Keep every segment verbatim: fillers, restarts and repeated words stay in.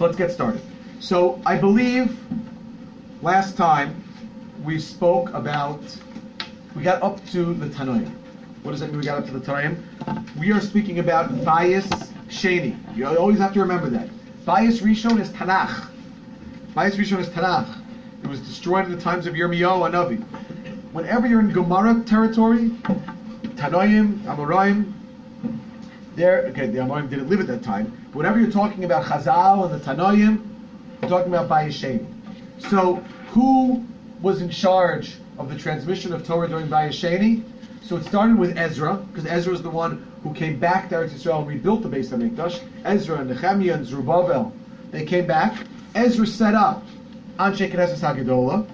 So let's get started. So I believe last time we spoke about, we got up to the Tanoim. What does that mean we got up to the Tanoim? We are speaking about Bayis Sheni. You always have to remember that. Bayis Rishon is Tanakh. Bayis Rishon is Tanakh. It was destroyed in the times of Yirmiyahu Hanavi. Whenever you're in Gemara territory, Tanoim, Amoraim, there, okay, the Amoraim didn't live at that time, but whenever you're talking about Chazal and the Tanoim, you're talking about Bayis Sheni. So, who was in charge of the transmission of Torah during Bayis Sheni? So it started with Ezra, because Ezra was the one who came back to Eretz Yisrael and rebuilt the Beis Hamikdash. Ezra and Nehemiah and Zerubbabel, they came back. Ezra set up Anshe Knesset HaGedolah.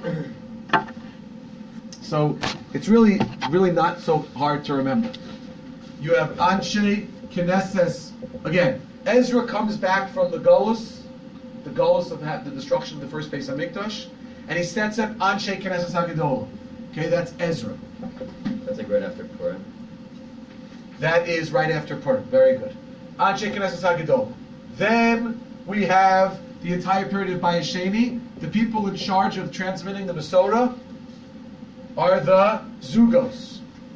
So it's really, really not so hard to remember. You have Anshe Knesset. Again, Ezra comes back from the Golus, the Golus of the destruction of the first Beis Hamikdash, and he sets up Anshe Knesset HaGedolah. Okay, that's Ezra. That's like right after Purim. That is right after Purim. Very good. Anshe Knesset HaGedolah. Then we have the entire period of Bayis Sheni. The people in charge of transmitting the Masorah are the Zugos.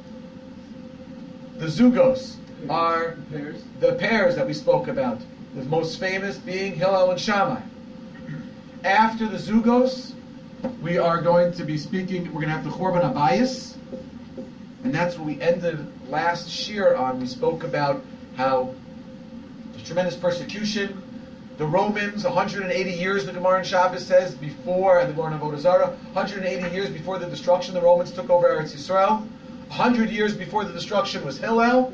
The Zugos are Pairs. the pairs that we spoke about. The most famous being Hillel and Shammai. After the Zugos, we are going to be speaking, we're going to have the Chorban Abayis, and that's what we ended last shir on. We spoke about how there's tremendous persecution. The Romans, one hundred eighty years, the Gemara in Shabbos says, before, and the Gemara in Avodah Zarah, one hundred eighty years before the destruction, the Romans took over Eretz Yisrael. one hundred years before the destruction was Hillel.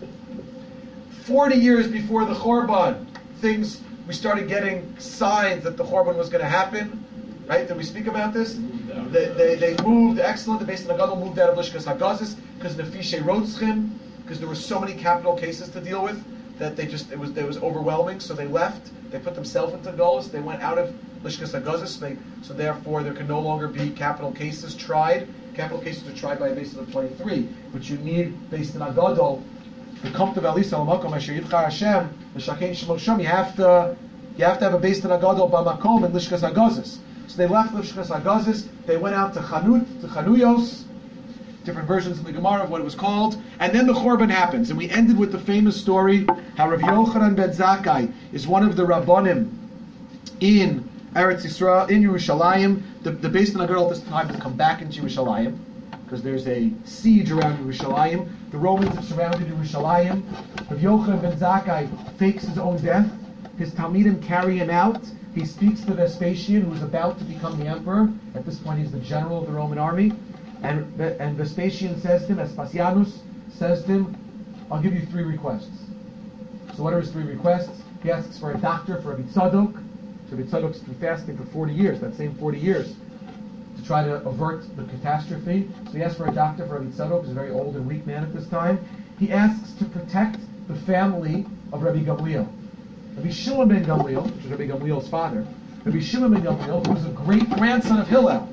forty years before the Chorban, things, we started getting signs that the Chorban was going to happen. Right? Did we speak about this? They, they, they moved, excellent, the Beis Nagadol moved out of Lishkas HaGazis because Nefishe Rotzchim, because there were so many capital cases to deal with that they just, it was it was overwhelming, so they left. They put themselves into Golos. They went out of Lishkas HaGazis, so, they, so therefore there can no longer be capital cases tried. Capital cases are tried by a Beis of twenty-three, but you need Beis Nagadol, the Kamt of Elisa, Makom Asher Yivchar Hashem, the Shakein Shemot Shom. You have to, you have to have a Beis Nagadol Bamakom in Lishkas HaGazis. So they left Lishkas HaGazis, they went out to Chanut, to Chanuyos, different versions of the Gemara of what it was called, and then the Chorban happens. And we ended with the famous story how Rav Yochanan ben Zakkai is one of the Rabbanim in Eretz Yisrael, in Yerushalayim. The, the Beis Nagadol at this time has come back into Yerushalayim, because there's a siege around Yerushalayim. The Romans have surrounded Yerushalayim. Rav Yochanan ben Zakkai fakes his own death. His Talmidim carry him out. He speaks to Vespasian, who is about to become the emperor. At this point, he's the general of the Roman army. And, and Vespasian says to him, Vespasianus says to him, I'll give you three requests. So what are his three requests? He asks for a doctor for Rabbi Tzadok. So Rabbi Tzadok's been fasting for forty years, that same forty years, to try to avert the catastrophe. So he asks for a doctor for Rabbi Tzadok, who's a very old and weak man at this time. He asks to protect the family of Rabbi Gamliel. Rabbi Shimon ben Gamliel, which is Rabbi Gamliel's father, Rabbi Shimon ben Gamliel, who was a great grandson of Hillel.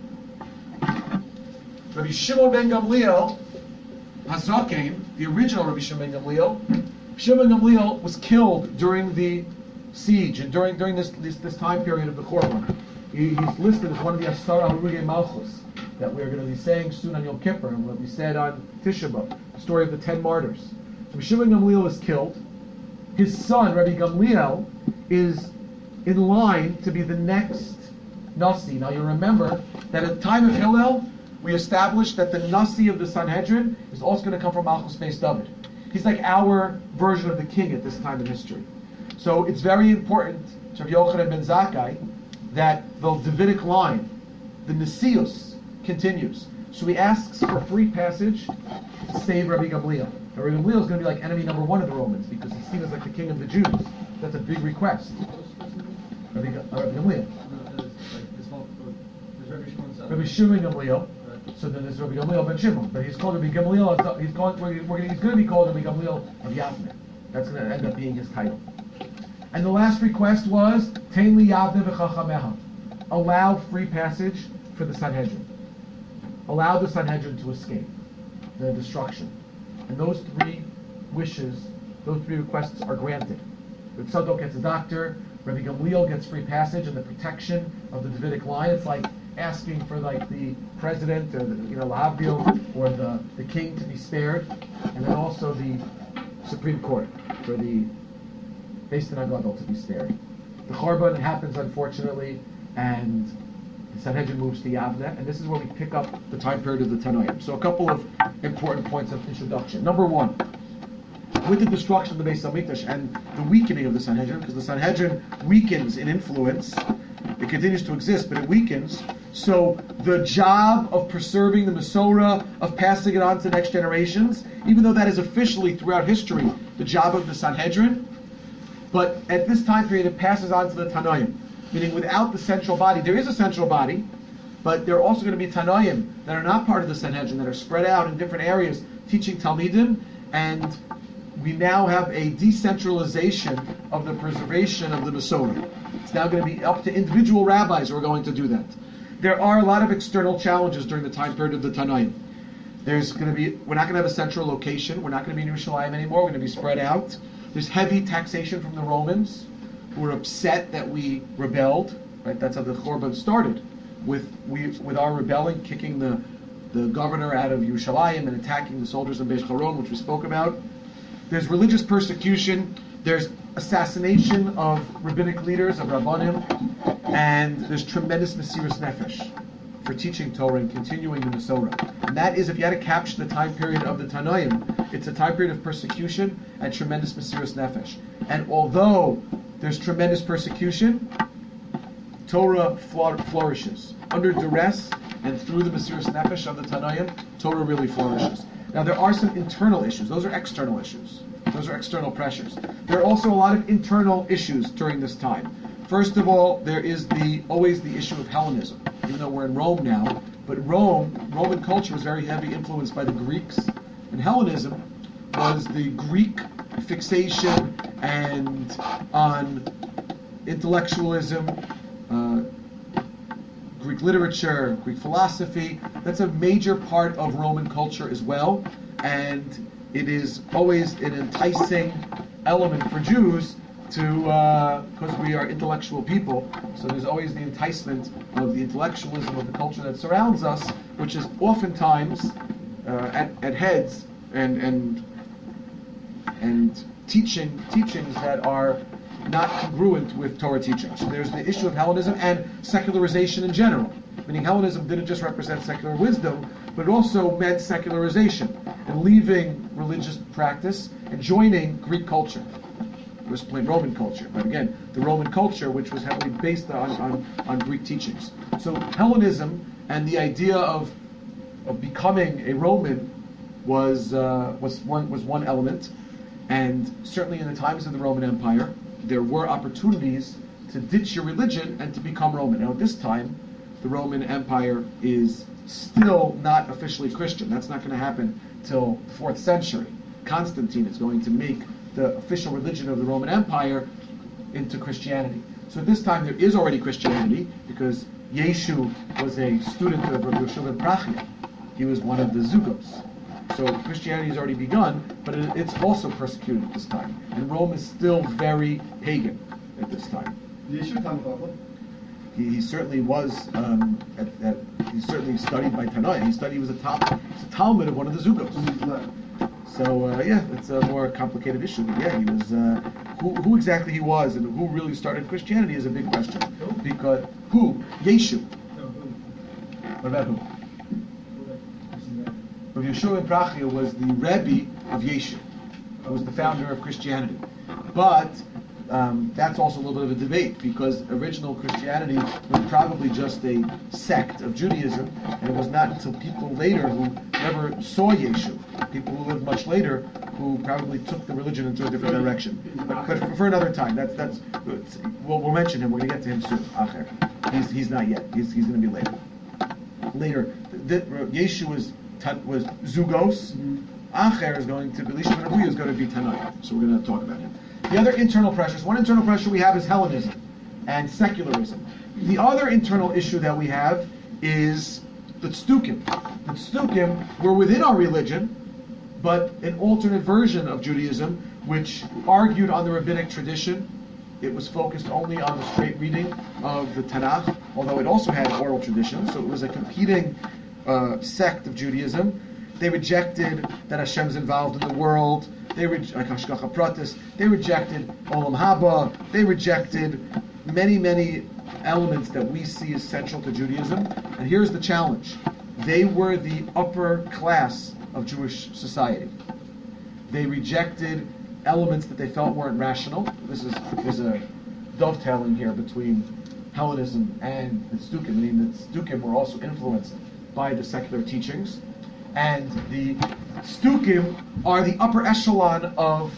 Rabbi Shimon ben Gamliel, Hazaken, the original Rabbi Shimon ben Gamliel, Shimon ben Gamliel was killed during the siege and during during this this, this time period of the Chorban. He, he's listed as one of the Asara Harugei Malchus that we're going to be saying soon on Yom Kippur, and what we said on Tisha B'Av, the story of the ten martyrs. So Shimon ben Gamliel is killed. His son, Rabbi Gamliel, is in line to be the next Nasi. Now you remember that at the time of Hillel, we established that the Nasi of the Sanhedrin is also going to come from Malchus Beis David. He's like our version of the king at this time in history. So it's very important to Rav Yochanan ben Zakkai that the Davidic line, the Nesius, continues. So he asks for free passage to save Rabbi Gamliel. Now, Rabbi Gamliel is going to be like enemy number one of the Romans because he's seen as like the king of the Jews. That's a big request. Rabbi, uh, Rabbi Gamliel. Rabbi Shimon Gamliel. So then there's Rabbi Gamliel ben Shimon, but he's called Rabbi Gamliel. He's called. We're, we're, he's going to be called Rabbi Gamliel of Yavne. That's going to end up being his title. And the last request was Tein li Yavne v'chachameha. Allow free passage for the Sanhedrin. Allow the Sanhedrin to escape the destruction. And those three wishes, those three requests are granted. Rabbi Tzadok gets a doctor, Rabbi Gamliel gets free passage and the protection of the Davidic line. It's like asking for like the president or the, you know, Lahavdil or the, the king to be spared, and then also the Supreme Court for the Beis Din HaGadol to be spared. The Chorban happens, unfortunately, and the Sanhedrin moves to Yavne, and this is where we pick up the time period of the Tanoim. So a couple of important points of introduction. Number one, with the destruction of the Beis HaMikdash and the weakening of the Sanhedrin, because the Sanhedrin weakens in influence, it continues to exist, but it weakens. So the job of preserving the Masorah, of passing it on to the next generations, even though that is officially throughout history the job of the Sanhedrin, but at this time period it passes on to the Tanoim, meaning without the central body. There is a central body, but there are also going to be Tanoim that are not part of the Sanhedrin, that are spread out in different areas, teaching Talmidim, and we now have a decentralization of the preservation of the Masorah. It's now going to be up to individual rabbis who are going to do that. There are a lot of external challenges during the time period of the Tanoim. There's going to be, we're not going to have a central location. We're not going to be in Yerushalayim anymore. We're going to be spread out. There's heavy taxation from the Romans, who were upset that we rebelled. Right? That's how the Chorban started, with we with our rebelling, kicking the the governor out of Yerushalayim and attacking the soldiers in Beis Haron, which we spoke about. There's religious persecution. There's assassination of rabbinic leaders, of Rabbanim, and there's tremendous Mesiras Nefesh for teaching Torah and continuing the Masorah. And that is, if you had to capture the time period of the Tanoim, it's a time period of persecution and tremendous Mesiras Nefesh. And although there's tremendous persecution, Torah flourishes. Under duress and through the Mesiras Nefesh of the Tanoim, Torah really flourishes. Now there are some internal issues. Those are external issues. Those are external pressures. There are also a lot of internal issues during this time. First of all, there is the always the issue of Hellenism. Even though we're in Rome now, but Rome, Roman culture was very heavily influenced by the Greeks, and Hellenism was the Greek fixation and on intellectualism, uh, Greek literature, Greek philosophy. That's a major part of Roman culture as well, and it is always an enticing element for Jews to, because uh, we are intellectual people, so there's always the enticement of the intellectualism of the culture that surrounds us, which is oftentimes uh, at, at heads and and and teaching teachings that are not congruent with Torah teaching. So there's the issue of Hellenism and secularization in general. Meaning Hellenism didn't just represent secular wisdom, but it also meant secularization and leaving religious practice and joining Greek culture. It was plain Roman culture, but again, the Roman culture, which was heavily based on, on, on Greek teachings. So Hellenism and the idea of of becoming a Roman was uh, was one was one element, and certainly in the times of the Roman Empire, there were opportunities to ditch your religion and to become Roman. Now at this time, the Roman Empire is still not officially Christian. That's not going to happen till the fourth century. Constantine is going to make the official religion of the Roman Empire into Christianity. So at this time there is already Christianity, because Yeshu was a student of Rabbi Yehoshua ben Prachia. He was one of the Zugos. So Christianity has already begun, but it, it's also persecuted at this time. And Rome is still very pagan at this time. Yeshu He, he certainly was. Um, at, at, he certainly studied by Tanai. He studied. He was a top. He's a Talmud of one of the Zugos. So uh, yeah, it's a more complicated issue. But yeah, he was. Uh, who, who exactly he was and who really started Christianity is a big question. Because who? Yeshu. What about who? Rabbi Yehoshua ben Prachia was the Rebbe of Yeshu. He was the founder of Christianity. But Um, that's also a little bit of a debate, because original Christianity was probably just a sect of Judaism, and it was not until people later who never saw Yeshu, people who lived much later, who probably took the religion into a different direction. But, but for another time, that's that's we'll, we'll mention him. We're going to get to him soon. Acher, he's he's not yet. He's he's going to be later. Later, the, the, Yeshu was was Zugos. Acher is going to be Elisha ben Abuya is going to be Tanai. So we're going to talk about him. The other internal pressures, one internal pressure we have is Hellenism and secularism. The other internal issue that we have is the Tzdukim. The Tzdukim were within our religion, but an alternate version of Judaism, which argued on the rabbinic tradition it was focused only on the straight reading of the Tanakh, although it also had oral tradition, so it was a competing uh, sect of Judaism. They rejected that Hashem's involved in the world. They re- like Hashgacha Pratis. They rejected Olam Haba. They rejected many, many elements that we see as central to Judaism. And here's the challenge: they were the upper class of Jewish society. They rejected elements that they felt weren't rational. This is there's a dovetailing here between Hellenism and the Stukim. I mean, the Stukim were also influenced by the secular teachings, and the Stukim are the upper echelon of,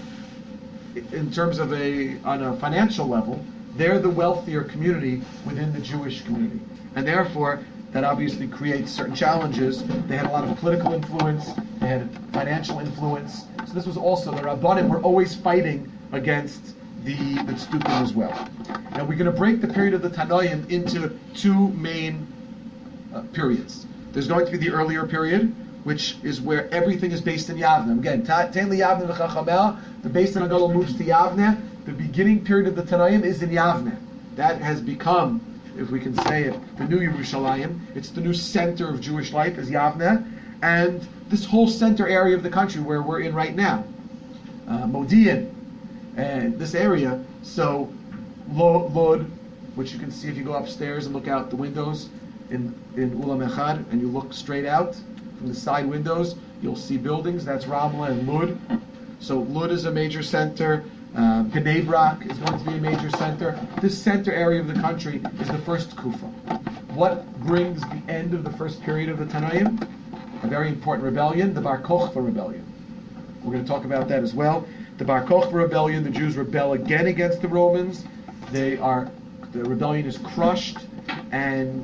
in terms of a on a financial level, they're the wealthier community within the Jewish community, and therefore that obviously creates certain challenges. They had a lot of political influence, they had financial influence. So this was also, the Rabbanim were always fighting against the, the Stukim as well. Now we're going to break the period of the Tanoim into two main uh, periods. There's going to be the earlier period, which is where everything is based in Yavne. Again, Ten li Yavne v'chachamel, the Beis Din HaGadol moves to Yavne. The beginning period of the Tanoim is in Yavne. That has become, if we can say it, the new Yerushalayim. It's the new center of Jewish life, is Yavne, and this whole center area of the country where we're in right now, uh, Modi'in, and this area. So Lod, which you can see if you go upstairs and look out the windows in in Ulam Echad, and you look straight out from the side windows, you'll see buildings. That's Ramla and Lod. So Lod is a major center. Uh, Bnei Brak is going to be a major center. This center area of the country is the first Kufa. What brings the end of the first period of the Tanoim? A very important rebellion, the Bar Kokhba rebellion. We're going to talk about that as well. The Bar Kokhba rebellion, the Jews rebel again against the Romans. They are, the rebellion is crushed, and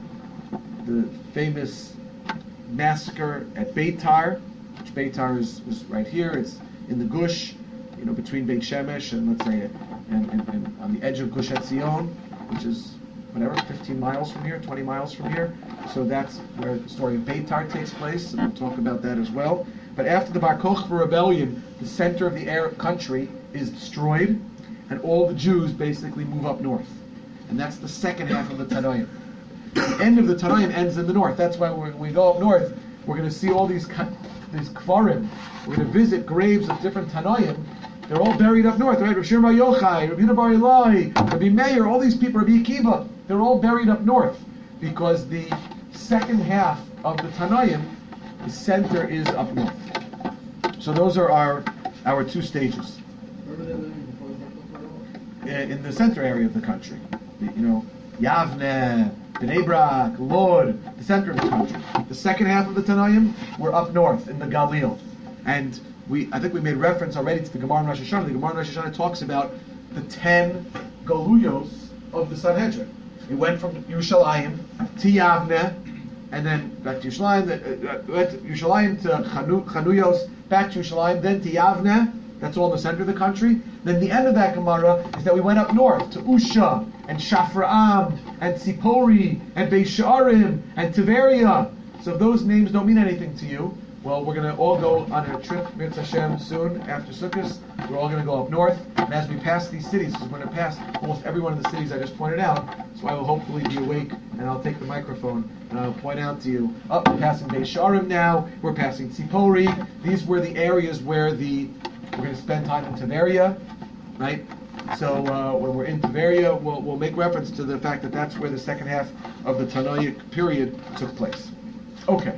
the famous massacre at Beitar, which Beitar is, is right here, it's in the Gush, you know, between Beit Shemesh and let's say, and, and, and on the edge of Gush Etzion, which is whatever, fifteen miles from here, twenty miles from here. So that's where the story of Beitar takes place, and we'll talk about that as well. But after the Bar Kokhba rebellion, the center of the Arab country is destroyed, and all the Jews basically move up north. And that's the second half of the Tanoim. The end of the Tanoim ends in the north. That's why when we go up north, we're going to see all these these kfarim. We're going to visit graves of different Tanoim. They're all buried up north, right? Rav Shimon Bar Yochai, Rabbi Yehuda Bar Ilai, Rabbi Meir, all these people, Rabbi Akiva, they're all buried up north because the second half of the Tanoim, the center is up north. So those are our our two stages. Where were they living before the Bar Kokhba? In, in the center area of the country. The, you know, Yavne, Bnei Brak, Lod, the center of the country. The second half of the Tanoim were up north in the Galil. And we, I think we made reference already to the Gemara in Rosh Hashanah. The Gemara in Rosh Hashanah talks about the ten Galuyos of the Sanhedrin. It went from Yerushalayim to Yavne, and then back to Yerushalayim, uh, went to Yerushalayim to Chanu, Chanuyos, back to Yerushalayim, then to Yavne. That's all in the center of the country. Then the end of that Gemara is that we went up north to Usha and Shafra'am and Tzipori and Beis Sha'arim and Tiberia. So if those names don't mean anything to you, well, we're going to all go on a trip, Mitzvah Hashem, soon after Sukkot. We're all going to go up north, and as we pass these cities, because we're going to pass almost every one of the cities I just pointed out, so I will hopefully be awake, and I'll take the microphone, and I'll point out to you, oh, we're passing Beis Sha'arim now, we're passing Tzipori. These were the areas where the, we're going to spend time in Tiberia, right? So uh, when we're in Tiberia, we'll, we'll make reference to the fact that that's where the second half of the Tanoic period took place. Okay.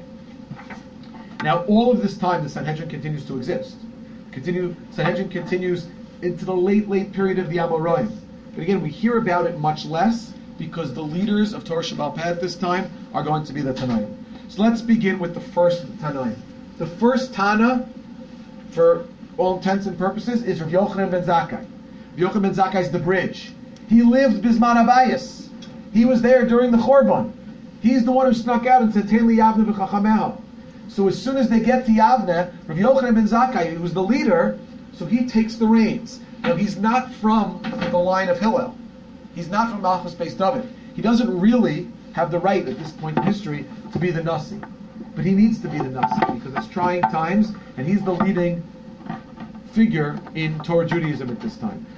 Now, all of this time, the Sanhedrin continues to exist. Continue, Sanhedrin continues into the late, late period of the Amoraim. But again, we hear about it much less because the leaders of Torah Sheba'al Peh at this time are going to be the Tanoim. So let's begin with the first of the Tanoim. The first Tana, for all intents and purposes, is Rav Yochanan ben Zakkai. Rav Yochanan ben Zakkai is the bridge. He lived Bisman Abayis. He was there during the Chorban. He's the one who snuck out and said, Tein li Yavne v'chachameha. So as soon as they get to Yavne, Rav Yochanan ben Zakkai, who was the leader, so he takes the reins. Now he's not from the line of Hillel. He's not from Malchus Beis David. He doesn't really have the right at this point in history to be the Nasi. But he needs to be the Nasi because it's trying times, and he's the leading figure in Torah Judaism at this time.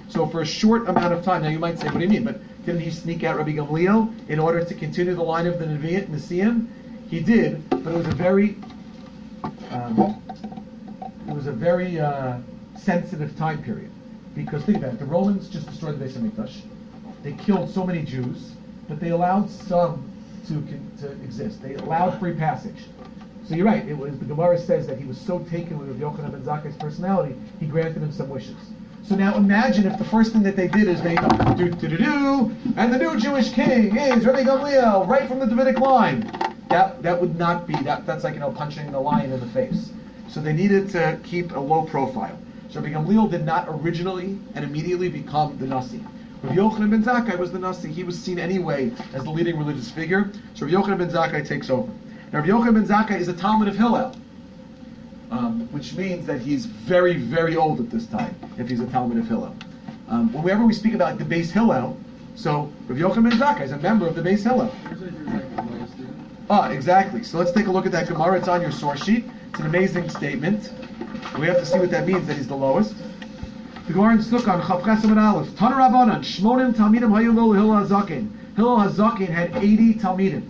So for a short amount of time, now you might say, what do you mean? But didn't he sneak out Rabbi Gamliel in order to continue the line of the Nesiim? He did, but it was a very, um, it was a very uh, sensitive time period. Because think about it, the Romans just destroyed the Beis Hamikdash. They killed so many Jews, but they allowed some to to exist. They allowed free passage. So you're right. It was the Gemara says that he was so taken with Rabbi Yochanan ben Zakkai's personality, he granted him some wishes. So now imagine if the first thing that they did is they do do do do, and the new Jewish king is Rabbi Gamliel, right from the Davidic line. That that would not be that. That's like you know punching the lion in the face. So they needed to keep a low profile. So Rabbi Gamliel did not originally and immediately become the Nasi. Rabbi Yochanan ben Zakkai was the Nasi. He was seen anyway as the leading religious figure. So Rabbi Yochanan ben Zakkai takes over. Now Rabbi Yochanan ben Zakkai is a Talmud of Hillel, um, which means that he's very, very old at this time, if he's a Talmud of Hillel. Um, whenever we speak about the Beis Hillel, so Rabbi Yochanan ben Zakkai is a member of the Beis Hillel. Ah, exactly. So let's take a look at that Gemara. It's on your source sheet. It's an amazing statement. We have to see what that means, that he's the lowest. The Gemara in Sukkah, Chav Chesem and Aleph. Tana Rabbanan, Shmonim Talmidim Hayu Lo Hillel HaZaken. Hillel HaZaken had eighty Talmidim.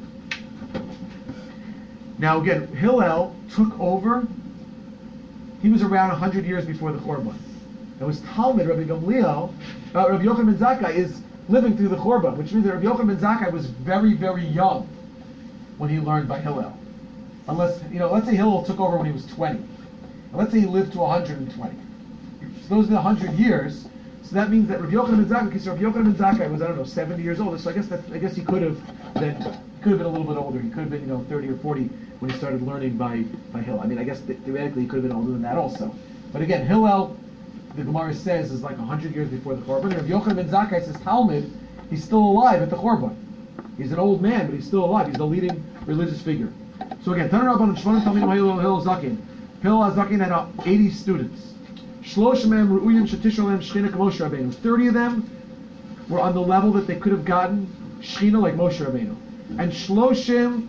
Now again, Hillel took over, he was around one hundred years before the Churban. It was Talmud, Rabbi Gamliel, uh, Rabbi Yochanan ben Zakkai is living through the Churban, which means that Rabbi Yochanan ben Zakkai was very, very young when he learned by Hillel. Unless, you know, let's say Hillel took over when he was twenty. And let's say he lived to one hundred twenty. So those are the one hundred years. So that means that Rabbi Yochanan ben Zakkai, because Rabbi Yochanan ben Zakkai was, I don't know, seventy years old. So I guess that I guess he could have been, could have been a little bit older. He could have been, you know, thirty or forty when he started learning by, by Hillel. I mean, I guess theoretically he could have been older than that also. But again, Hillel, the Gemara says, is like one hundred years before the Churban. And Rabbi Yochanan ben Zakkai says Talmud, he's still alive at the Churban. He's an old man, but he's still alive. He's the leading religious figure. So again, Tana Rabbanan Shmonim Talmidim Hayu Hillel HaZaken. Hillel HaZaken had uh, eighty students. Shlosh Mem Ru'uyim Shetish Olem Shchina Moshe Rabbeinu. Thirty of them were on the level that they could have gotten Shchina like Moshe Rabbeinu, and Shloshim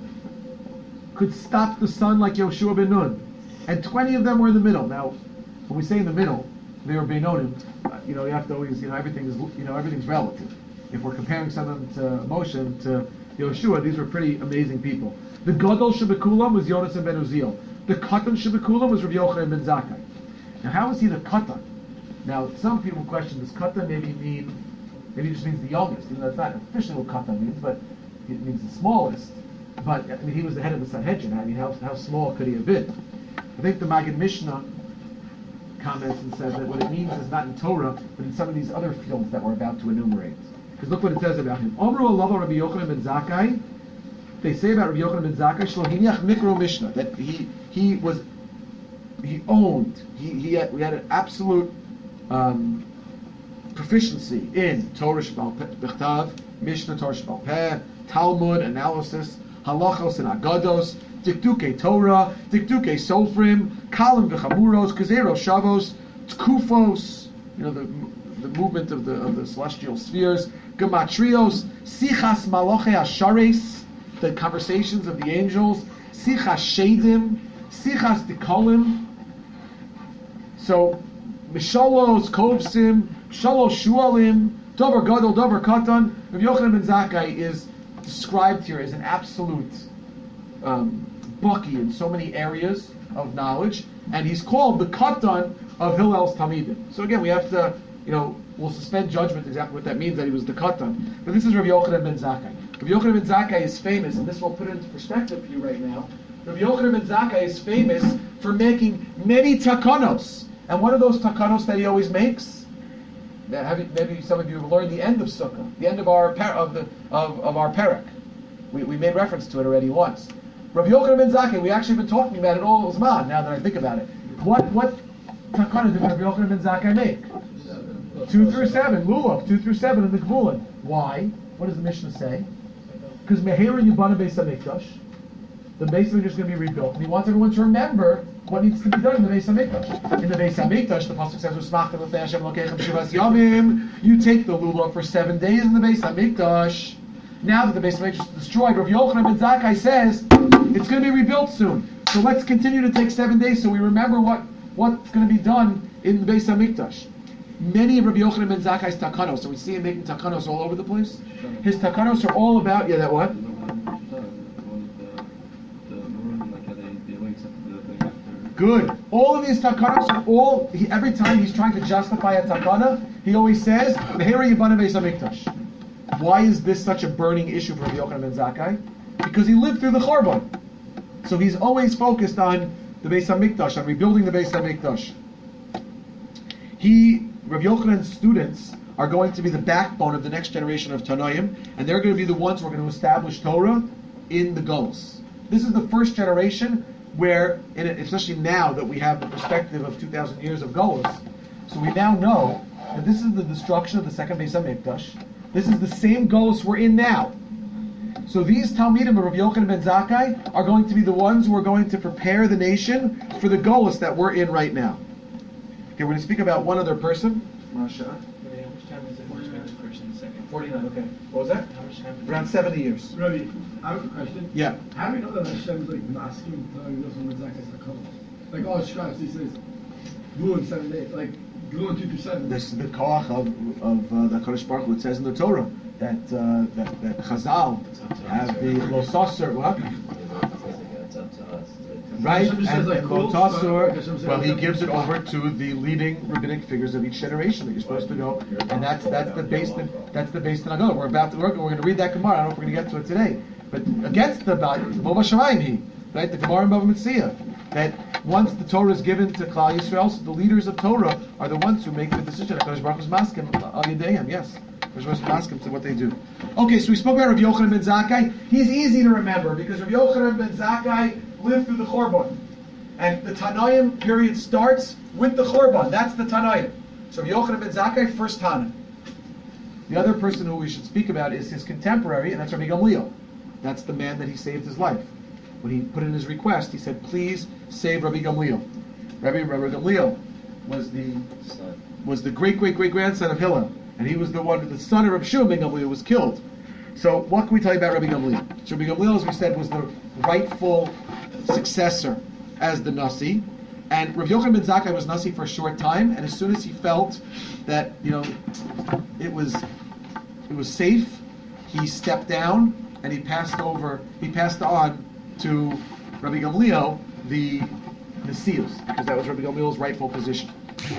could stop the sun like Yoshua ben Nun, and twenty of them were in the middle. Now, when we say in the middle, they were Beinonim. Uh, you know, you have to always, you know, everything is, you know, everything's relative. If we're comparing someone to Moshe and to Yoshua, these were pretty amazing people. The Gadol Shebekulam was Yonasan ben Uziel. The Katan Shebekulam was Rabbi Yochanan ben Zakkai. Now, how is he the Katan? Now, some people question, does Katan maybe mean, maybe it just means the youngest, even though that's not officially what Katan means, but it means the smallest. But, I mean, he was the head of the Sanhedrin. I mean, how, how small could he have been? I think the Maggid Mishnah comments and says that what it means is not in Torah, but in some of these other fields that we're about to enumerate. Because look what it says about him. Omru Alava Rabbi Yochanan ben Zakkai. They say about Rabbi Yochanan ben Zakkai, Shlohiniach Mikro Mishnah, that he he was he owned, he he had, we had an absolute um, proficiency in Torah Shebal Bechtav, Mishnah Torah Shebal Peh, Talmud analysis, halachos and agados, dikduke Torah, dikduke Sofrim, Kalim v'chamuros, Kazeros Shavos, Tkufos, you know the the movement of the of the celestial spheres, Gematrios, Sichas Maloche Ashares, the conversations of the angels, Sichas Shedim, Sichas Dikolim. So Mishalos Kovsim, Shalos Shualim, Dover Gadol, Dover Katan. Rabbi Yochanan ben Zakkai is described here as an absolute um, bucky in so many areas of knowledge, and he's called the Katan of Hillel's Talmidim. So again, we have to, you know, we'll suspend judgment exactly what that means, that he was the Katan. But this is Rabbi Yochanan ben Zakkai. Rabbi Yochanan ben Zakkai is famous, and this will put it into perspective for you right now. Rabbi Yochanan ben Zakkai is famous for making many takanos. And one of those takanos that he always makes, that have, maybe some of you have learned the end of Sukkah, the end of our par- of the of, of our parak. We, we made reference to it already once. Rabbi Yochanan ben Zakkai, we actually been talking about it all Zman, now that I think about it. What what takana did Rabbi Yochanan ben Zakkai make? Two through seven, Lulav, two through seven in the Gvulin. Why? What does the Mishnah say? Because Meheira Yubana Beis HaMikdash, the Beis HaMikdash is going to be rebuilt, and he wants everyone to remember what needs to be done in the Beis HaMikdash. In the Beis HaMikdash, the pasuk says, "Usmachtem l'fnei Hashem Elokeichem shivas yamim." You take the Lulav for seven days in the Beis HaMikdash. Now that the Beis HaMikdash is destroyed, Rav Yochanan ben Zakkai says it's going to be rebuilt soon. So let's continue to take seven days so we remember what, what's going to be done in the Beis HaMikdash. many of Rabbi Yochanan ben Zakkai's takanos, so we see him making takanos all over the place. His takanos are all about, yeah, that what? Good. All of these takanos are all, he, every time he's trying to justify a takana, he always says, Mehera Yibana Beis HaMikdash. Why is this such a burning issue for Rabbi Yochanan ben Zakkai? Because he lived through the Chorban. So he's always focused on the Beis HaMikdash, on rebuilding the Beis HaMikdash. He, Rabbi Yochanan's students are going to be the backbone of the next generation of Tanoim, and they're going to be the ones who are going to establish Torah in the Golus. This is the first generation where, in it, especially now that we have the perspective of two thousand years of Golus, so we now know that this is the destruction of the second Beis HaMikdash. This is the same Golus we're in now. So these Talmidim of Rabbi Yochanan ben Zakkai are going to be the ones who are going to prepare the nation for the Golus that we're in right now. Okay, we're going to speak about one other person. Masha. How much time is it between the first and the second? forty-nine, okay. What was that? How much time? Around seventy years. Rabbi, I have a question. Yeah. How do we know that Hashem's like masking to Rabbi Yochanan ben Zakkai's takanos? Like all scribes, he says, glue in seven days, like glue in two to seven. This is the koach of, of uh, the Kadosh Baruch Hu. It says in the Torah that uh, that, that Chazal have the Losasser, what? It's up to us. Right? Hashem And, just says, like, and cool, Losasser, like Hashem says, well, he like, gives it over to the leading rabbinic figures of each generation that you're supposed to go, and that's that's the base that that's the base that I go. We're about to work, and we're going to read that Gemara. I don't know if we're going to get to it today, but against the Bava Shamayim, he right the Gemara in Bava Metzia, that once the Torah is given to Klal Yisrael, so the leaders of Torah are the ones who make the decision. HaKadosh Baruch Hu's maskim al yedayim, yes. HaKadosh Baruch Hu's maskim to what they do. Okay, so we spoke about Rabbi Yochanan ben Zakkai. He's easy to remember because Rabbi Yochanan ben Zakkai lived through the Chorban. And the Tanoim period starts with the Chorban. That's the Tanoim. So Rabbi Yochanan ben Zakkai, first Tana. The other person who we should speak about is his contemporary, and that's Rabbi Gamliel. That's the man that he saved his life. When he put in his request, he said, please save Rabbi Gamliel. Rabbi, Rabbi Gamliel was the Son. was the great great great grandson of Hillel, and he was the one, the son of Rabbi Shimon ben Gamliel, was killed. So what can we tell you about Rabbi Gamliel? So Rabbi Gamliel, as we said, was the rightful successor as the Nasi, and Rabbi Yochanan ben Zakkai was Nasi for a short time, and as soon as he felt that you know it was it was safe, he stepped down and he passed over. He passed on to Rabbi Gamliel the Nasius, because that was Rabbi Gamliel's rightful position.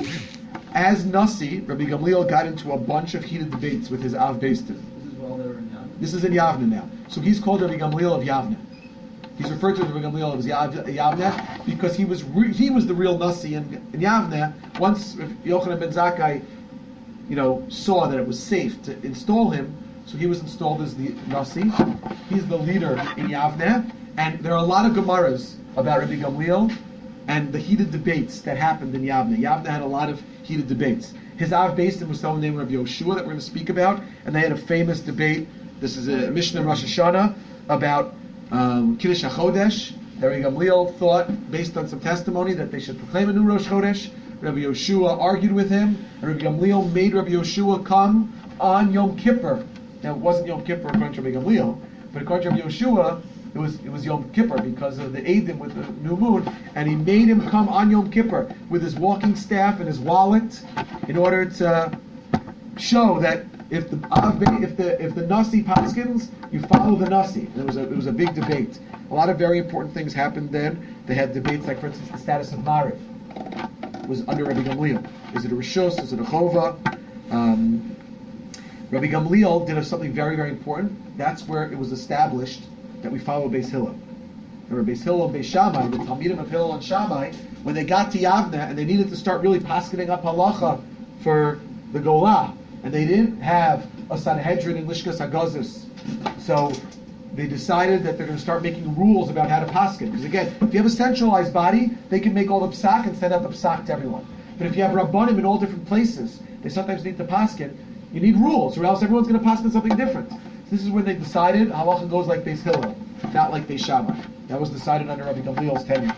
As Nasi, Rabbi Gamliel got into a bunch of heated debates with his Av Beis Din. This is while they were in Yavne. This is in Yavne now. So he's called Rabbi Gamliel of Yavne. He's referred to as Rabbi Gamliel of Yav- Yavne because he was re- he was the real Nasi in, in Yavne. Once Yochanan ben Zakkai, you know, saw that it was safe to install him, so he was installed as the Nasi. He's the leader in Yavne, and there are a lot of Gemaras about Rabbi Gamliel and the heated debates that happened in Yavne. Yavne had a lot of heated debates. His Av Beis Din was someone named Rabbi Yoshua that we're going to speak about, and they had a famous debate. This is a Mishnah in Rosh Hashanah about um, Kiddush HaChodesh. Rabbi Gamliel thought, based on some testimony, that they should proclaim a new Rosh Chodesh. Rabbi Yoshua argued with him, and Rabbi Gamliel made Rabbi Yoshua come on Yom Kippur. Now, it wasn't Yom Kippur according to Rabbi Gamliel, but according to Rabbi Yoshua, it was it was Yom Kippur because of the Eidim with the new moon, and he made him come on Yom Kippur with his walking staff and his wallet in order to show that if the if the if the Nasi paskins, you follow the Nasi. And it was a it was a big debate. A lot of very important things happened then. They had debates like, for instance, the status of Mariv was under Rabbi Gamliel. Is it a Rishus? Is it a Chova? Um, Rabbi Gamliel did something very, very important. That's where it was established that we follow Beis Hillel. There were Beis Hillel and Beis Shammai, the Talmidim of Hillel and Shammai, when they got to Yavne and they needed to start really paskening up halacha for the Golah, and they didn't have a Sanhedrin and Lishkas HaGazos. So they decided that they're going to start making rules about how to paskin. Because again, if you have a centralized body, they can make all the psak and send out the psak to everyone. But if you have rabbanim in all different places, they sometimes need to paskin. You need rules, or else everyone's going to paskin something different. This is when they decided halacha goes like Beis Hillel, not like Beis Shammai. That was decided under Rabbi Gamliel's tenure.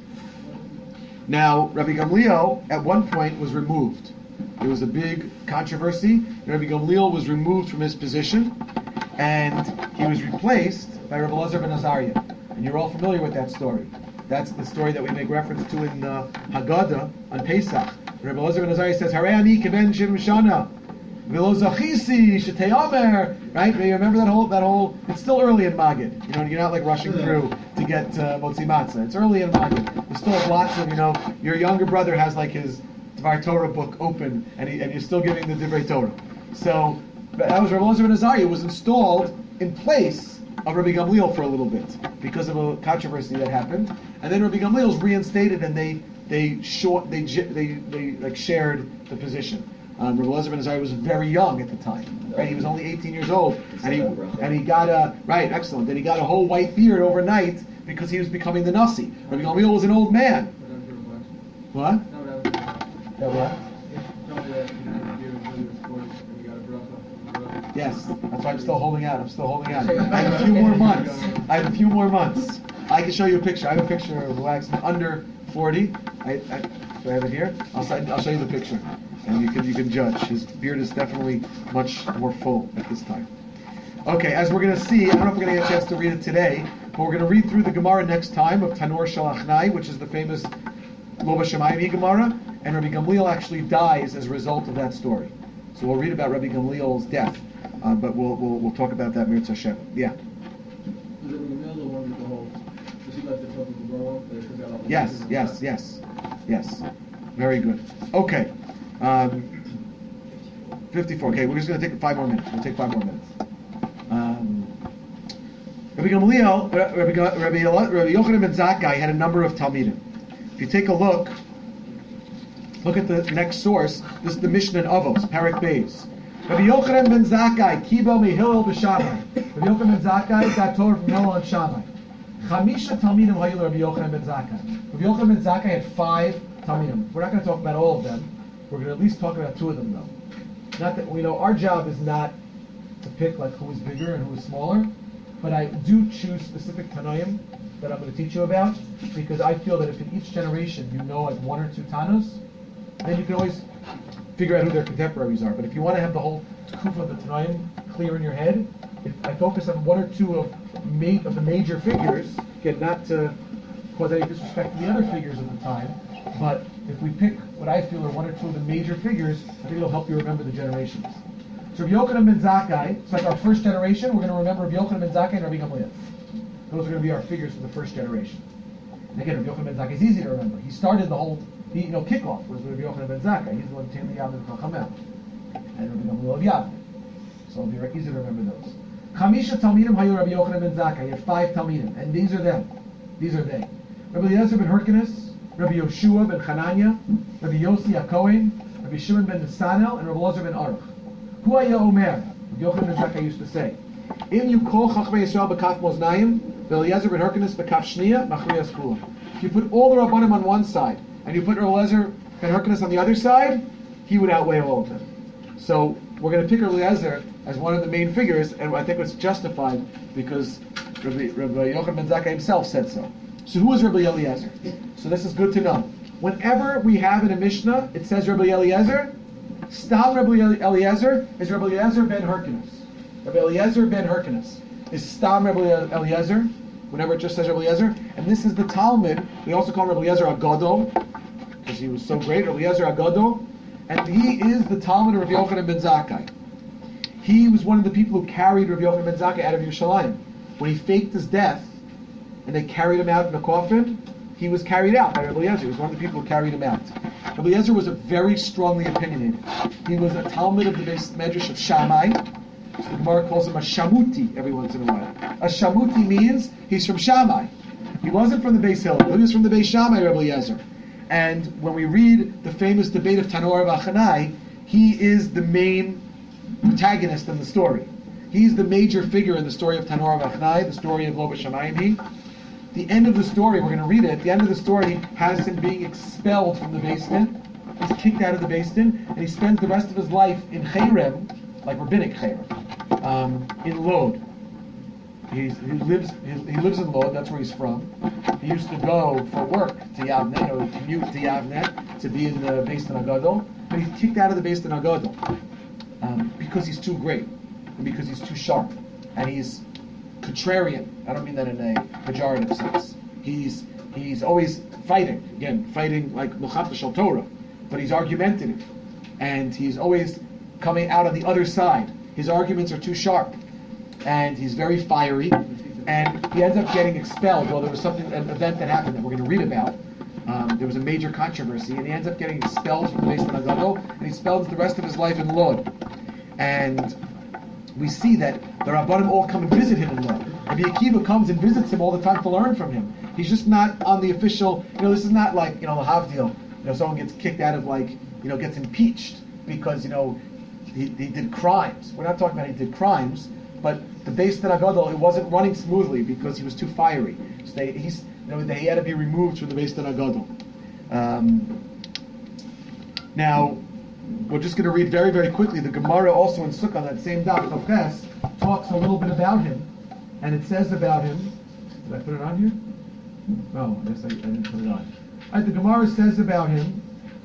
Now, Rabbi Gamliel at one point was removed. There was a big controversy. Rabbi Gamliel was removed from his position, and he was replaced by Rabbi Elazar ben Azariah. And you're all familiar with that story. That's the story that we make reference to in uh, Haggadah on Pesach. Rabbi Elazar ben Azariah says, Harei ani keben shivim shana. V'lo zachisi shetei omer. Right? You remember that whole, that whole, it's still early in Magid. You know, you're not like rushing through to get uh, Motzi Matzah. It's early in Magid. There's still lots of, you know, your younger brother has like his Dvar Torah book open, and, he, and you're still giving the Divrei Torah. So, that was Rabbi Elazar ben Azariah. It was installed in place of Rabbi Gamliel for a little bit because of a controversy that happened, and then Rabbi Gamliel was reinstated, and they they short they they they like shared the position. Um, Rabbi Elazar ben Azariah was very young at the time, right? He was only eighteen years old, and he and he got a right, excellent. Then he got a whole white beard overnight because he was becoming the Nasi. Rabbi Gamliel was an old man. What? Yeah, what? Yes, that's why I'm still holding out. I'm still holding out. I have a few more months. I have a few more months. I can show you a picture. I have a picture of Wax under forty. I, I, do I have it here? I'll, I'll show you the picture, and you can you can judge. His beard is definitely much more full at this time. Okay, as we're going to see, I don't know if we're going to get a chance to read it today, but we're going to read through the Gemara next time of Tanor Shel Achnai, which is the famous Lo B'Shamayim Gemara, and Rabbi Gamliel actually dies as a result of that story. So we'll read about Rabbi Gamliel's death, uh, but we'll, we'll we'll talk about that Mirz Hashem. Yeah. Yes, yes, yes, yes. Very good. Okay. Um, fifty-four. Okay, we're just going to take five more minutes. We'll take five more minutes. Um, Rabbi Gamliel, Rabbi, Rabbi, Rabbi Yochanan ben Zakkai had a number of Talmidim. If you take a look, look at the next source. This is the Mishnah in Avos, Parak Beis. Rabbi Yochanan ben Zakkai, Kibel mi Hillel b'Shammai. Rabbi Yochanan ben Zakkai got Torah from Hillel and Shammai. Chamisha Talmidim hayu Rabbi Yochanan ben Zakkai. Rabbi Yochanan ben Zakkai had five Talmidim. We're not going to talk about all of them. We're going to at least talk about two of them, though. Not that we know our job is not to pick like who is bigger and who is smaller, but I do choose specific Tanoim that I'm going to teach you about, because I feel that if in each generation you know like one or two Tanos, then you can always figure out who their contemporaries are. But if you want to have the whole Kufa of the Tanoim clear in your head, if I focus on one or two of, ma- of the major figures, again, not to cause any disrespect to the other figures of the time, but if we pick what I feel are one or two of the major figures, I think it'll help you remember the generations. So Rabbi Yochanan ben Zakkai, it's like our first generation, we're going to remember Rabbi Yochanan ben Zakkai and Rabbi Gamliel. Those are going to be our figures for the first generation. And again, Rabbi Yochanan ben Zakkai is easy to remember. He started the whole, he, you know, kickoff was Rabbi Yochanan ben Zakkai. He's the one who came to Yavne Chachamel. And Rabbi Gamliel of Yavne. So it'll be very easy to remember those. Chamisha Talmidim hayu Rabbi Yochanan ben Zakkai. He had five Talmidim, and these are them. These are they. Rabbi Eliezer ben Hyrcanus, Rabbi Yoshua ben Chananya, Rabbi Yossi HaKohen, Rabbi Shimon ben Nesanel, and Rabbi Elazar ben Aruch. Hu haya omer, Rabbi Yochanan ben Zakkai used to say, Im you call Chachmei Yisrael b'kaf moznayim, Eliezer ben Hyrcanus b'kaf shniya, machriyas kulam. If you put all the Rabbanim on one side, and you put Eliezer ben Hyrcanus on the other side, he would outweigh all of them. So we're going to pick Eliezer as one of the main figures, and I think it's justified because Rabbi, Rabbi Yochanan ben Zakkai himself said so. So who is Rabbi Eliezer? So this is good to know. Whenever we have in a Mishnah, it says Rabbi Eliezer, Stam Rabbi Eliezer is Rabbi Eliezer ben Hyrcanus. Rabbi Eliezer ben Hyrcanus is Stam Rabbi Eliezer, whenever it just says Rabbi Eliezer. And this is the Talmud. We also call Rabbi Eliezer Agadol, because he was so great, Rabbi Eliezer Agadol. And he is the Talmud of Rabbi Yochanan ben Zakkai. He was one of the people who carried Rabbi Yochanan ben Zakkai out of Yerushalayim. When he faked his death, and they carried him out in a coffin, he was carried out by Rabbi Eliezer. He was one of the people who carried him out. Rabbi Eliezer was a very strongly opinionated. He was a Talmud of the Beis Medrash of Shammai. So the Gemara calls him a Shamuti every once in a while. A Shamuti means he's from Shammai. He wasn't from the Beis Hillel, he was from the Beis Shammai, Rabbi Eliezer. And when we read the famous debate of Tanor V'Achanai, he is the main protagonist in the story. He's the major figure in the story of Tanor V'Achanai, the story of Lo B'Shamayim. The end of the story, we're going to read it, the end of the story has him being expelled from the Beis Din. He's kicked out of the Beis Din, and he spends the rest of his life in Cherem, like rabbinic Cherem, um, in Lod. He's, he lives he, he lives in Lod, that's where he's from. He used to go for work to Yavne, or commute to Yavne, to be in the Beis Din Agadol, but he's kicked out of the Beis Din Agadol um, because he's too great, and because he's too sharp, and he's contrarian. I don't mean that in a pejorative sense. He's he's always fighting. Again, fighting like L'chata Shel Torah. but he's argumentative, and he's always coming out on the other side. His arguments are too sharp, and he's very fiery, and he ends up getting expelled. Well, there was something, an event that happened that we're going to read about. Um, there was a major controversy, and he ends up getting expelled from the Beis Din HaGadol, and he spends the rest of his life in Lod. And we see that the Rabbanim all come and visit him in Lod. Rabbi Akiva comes and visits him all the time to learn from him. He's just not on the official, you know, this is not like, you know, the Havdil, you know, someone gets kicked out of, like, you know, gets impeached because, you know, he, he did crimes. We're not talking about he did crimes, but the Beis Din HaGadol, it wasn't running smoothly because he was too fiery. So they, he's, you know, they had to be removed from the Beis Din HaGadol. Um, now, we're just going to read very, very quickly. The Gemara also in Sukkah, that same daf, Tofes, talks a little bit about him, and it says about him. Did I put it on here? No, I guess I, I didn't put it on. All right, the Gemara says about him.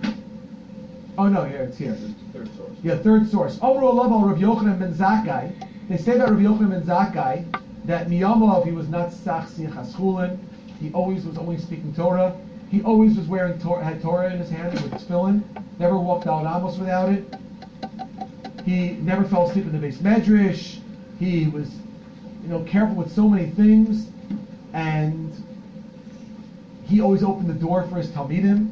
Oh no, here it's here. Third source. Yeah, third source. Omru Olav al Rav Yochanan ben Zakkai. They say about Rav Yochanan ben Zakkai that Miyamov, he was not Sachsi Chaschulin. He always was only speaking Torah. He always was wearing Torah, had Torah in his hand with tefillin. Never walked out Amos without it. He never fell asleep in the base medrash. He was, you know, careful with so many things, and he always opened the door for his talmidim.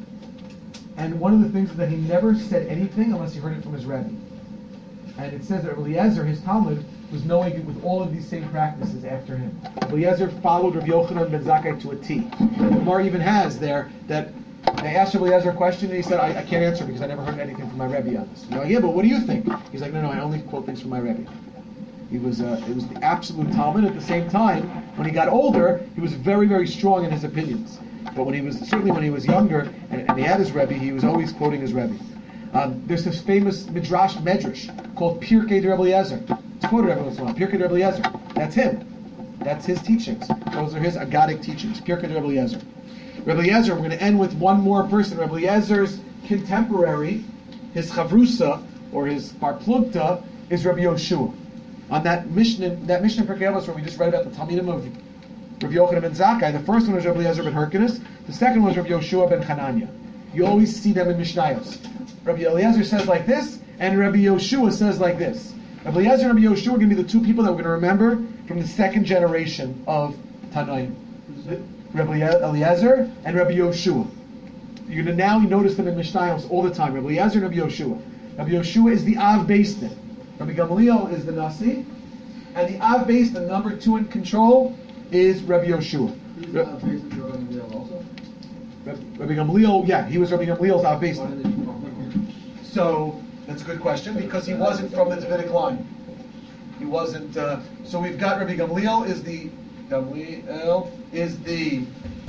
And one of the things is that he never said anything unless he heard it from his Rebbe. And it says that Eliezer, his Talmud, was knowing it with all of these same practices after him. Eliezer followed Rav Yochanan ben Zakkai to a T. The Gemara even has there that they asked Eliezer a question and he said, I, I can't answer because I never heard anything from my Rebbe on this. You know, yeah, but what do you think? He's like, no, no, I only quote things from my Rebbe. He was, uh, it was the absolute Talmud. At the same time, when he got older, he was very, very strong in his opinions. But when he was, certainly when he was younger, and, and he had his Rebbe, he was always quoting his Rebbe. Um, there's this famous Midrash Medrash called Pirkei de Rebbe Eliezer. It's quoted every once in a while. Pirkei de Rebbe Eliezer. That's him. That's his teachings. Those are his Agadic teachings. Pirkei de Rebbe Eliezer. Rebbe Eliezer, we're going to end with one more person. Rebbe Eliezer's contemporary, his Chavrusa, or his Bar Plugta, is Rabbi Yoshua. On that Mishnah, that Mishnah Pirkei Avos where we just read about the Talmidim of Rabbi Yochanan ben Zakkai, the first one was Rabbi Eliezer ben Hyrcanus, the second one was Rabbi Yoshua ben Hanania. You always see them in Mishnayos. Rabbi Eliezer says like this, and Rabbi Yoshua says like this. Rabbi Eliezer and Rabbi Yoshua are going to be the two people that we're going to remember from the second generation of Tanoim. Rabbi Eliezer and Rabbi Yoshua. You're going to now notice them in Mishnayos all the time. Rabbi Eliezer and Rabbi Yoshua. Rabbi Yoshua is the Av Beis Din. Rabbi Gamliel is the Nasi, and the Av Beis Din, number two in control, is Rabbi Yoshua. He's the Av Beis Din Rabbi Gamliel also? Rabbi Gamliel, yeah, he was Rabbi Gamliel's Av Beis Why Din. did he call him? So that's a good question because he wasn't from the Davidic line. He wasn't. Uh, so we've got Rabbi Gamliel is the Gamliel is the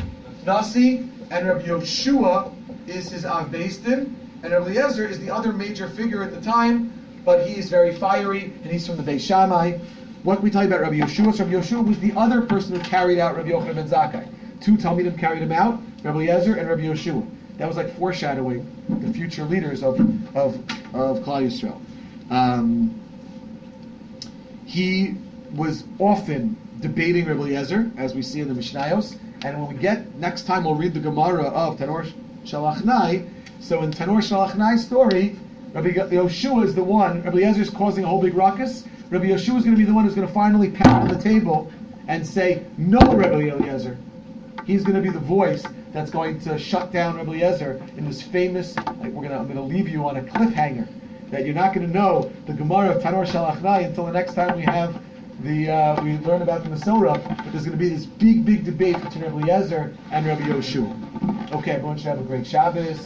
Nasi, and Rabbi Yoshua is his Av Beis Din, and Rabbi Eliezer is the other major figure at the time, but he's very fiery and he's from the Beis Shammai. What we tell you about Rabbi Yoshua? So Rabbi Yoshua was the other person who carried out Rabbi Yochanan ben Zakkai. Two Talmidim carried him out, Rabbi Eliezer and Rabbi Yoshua. That was like foreshadowing the future leaders of of of Klal Yisrael. Um, he was often debating Rabbi Eliezer, as we see in the Mishnayos. And when we get next time, we'll read the Gemara of Tanor Shalachnai. So in Tanor Shalachnai's story, Rabbi Yoshua is the one. Rabbi Eliezer is causing a whole big ruckus. Rabbi Yoshua is going to be the one who's going to finally pound on the table and say, "No, Rabbi Eliezer." He's going to be the voice that's going to shut down Rabbi Eliezer in this famous. Like we're going to, I'm going to leave you on a cliffhanger that you're not going to know the Gemara of Tanor Shalachnai until the next time we have the uh, we learn about the Masorah. But there's going to be this big, big debate between Rabbi Eliezer and Rabbi Yoshua. Okay, everyone should have a great Shabbos.